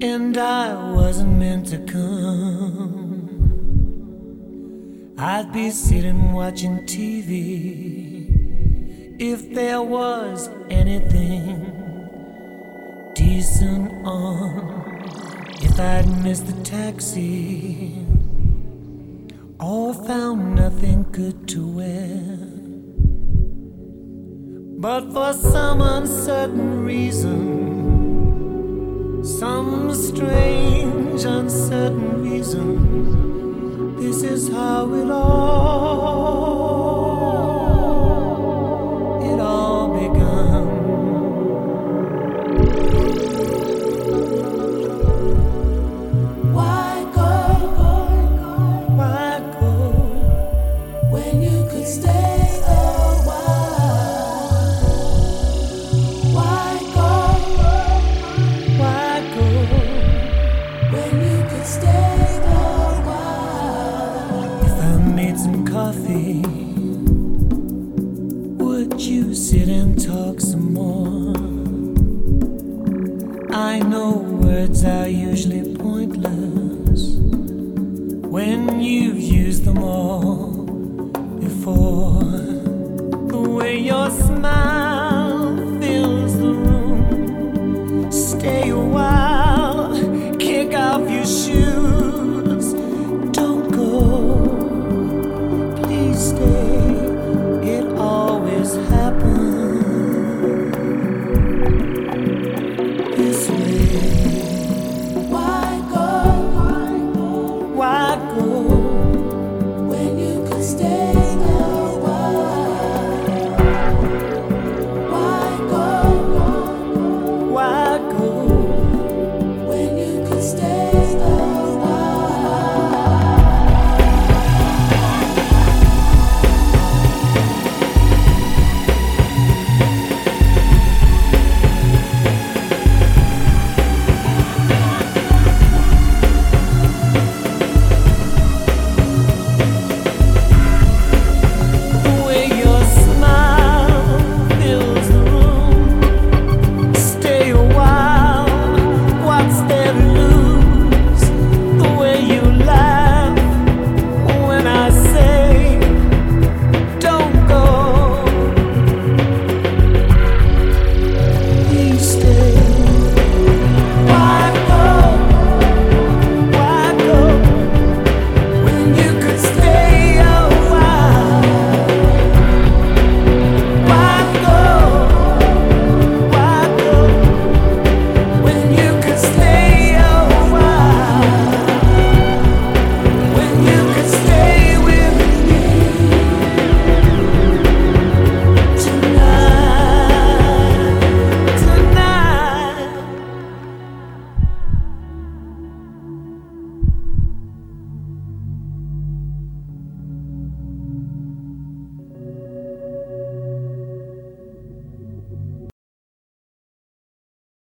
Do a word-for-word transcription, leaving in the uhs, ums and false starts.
and I wasn't meant to come. I'd be sitting watching T V if there was anything decent on. If I'd missed the taxi or found nothing good to wear, but for some uncertain reason, some strange uncertain reason, this is how it all, it all begun. Why go, why go, when you could stay a while? Why go, why go, when you could stay a while? if I made some coffee, would you sit and talk some more? I know words are usually pointless when you've used them all before. The way your smile